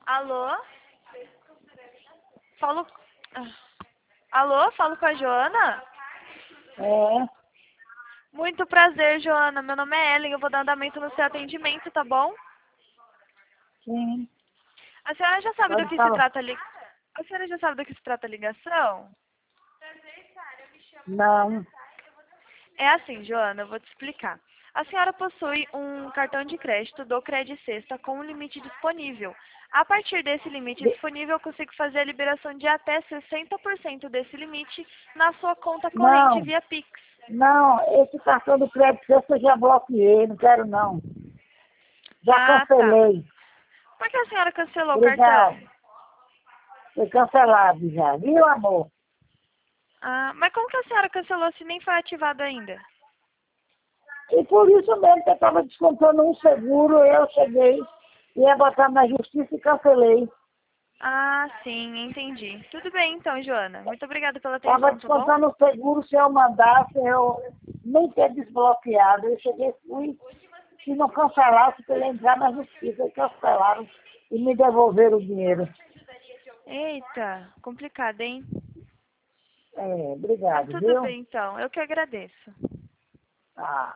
Alô? Falo... Alô, falo com a Joana? É, Muito prazer, Joana. Meu nome é Ellen. Eu vou dar andamento no seu atendimento, tá bom? sim, A senhora já sabe do pode que se falar. trata A senhora já sabe do que se trata a ligação? Não, É assim, Joana, eu vou te explicar. A senhora possui um cartão de crédito do Credit Sexta com um limite disponível. A partir desse limite de- disponível, eu consigo fazer a liberação de até 60% desse limite na sua conta corrente não, via Pix. não, esse cartão do crédito eu já bloqueei, não quero não. Já Ah, tá. cancelei. Por que a senhora cancelou o cartão? Obrigado. Foi cancelado já, viu, amor? Ah, mas como que a senhora cancelou se nem foi ativado ainda? E por isso mesmo que eu estava descontando um seguro, eu cheguei, ia botar na justiça e cancelei. Ah, sim, entendi. Tudo bem então, Joana. Muito obrigada pela Estava atenção, tá bom? descontando o seguro, se eu mandasse, eu nem ter desbloqueado. Eu cheguei, fui, se não cancelasse, eu ia entrar na justiça, e cancelaram e me devolveram o dinheiro. Eita, complicado, hein? É, Mas obrigado, tudo viu? bem então. Eu que agradeço. Ah.